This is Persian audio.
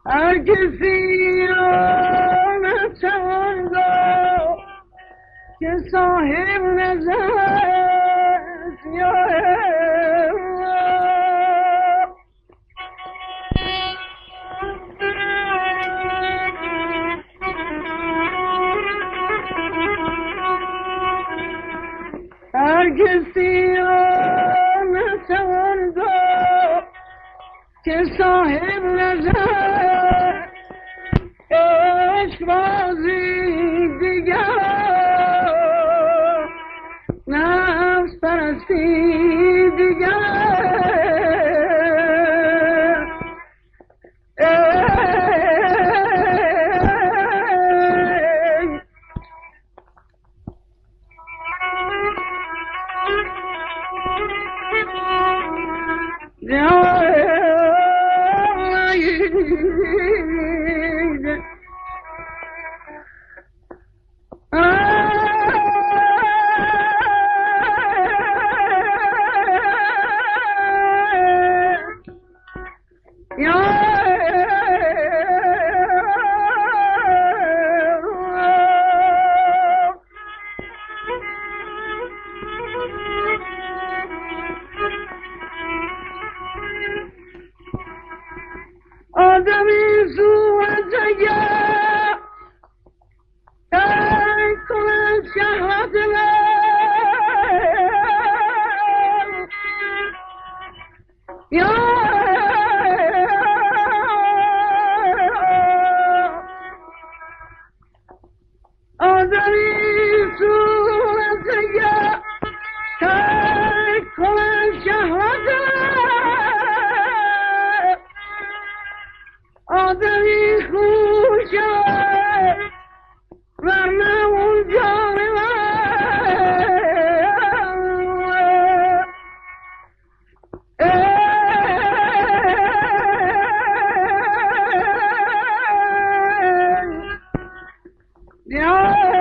هر کسی را نتوان گفت که صاحب نظر هر کسی را نتوان گفت که صاحب نظر عشق بازی دیگر نفس پرستی دیگر آدمی زود اگر ترک کند شهوت یا آدمی زود اگر ترک کند شهوت آدمی خوش ورنه اون جانور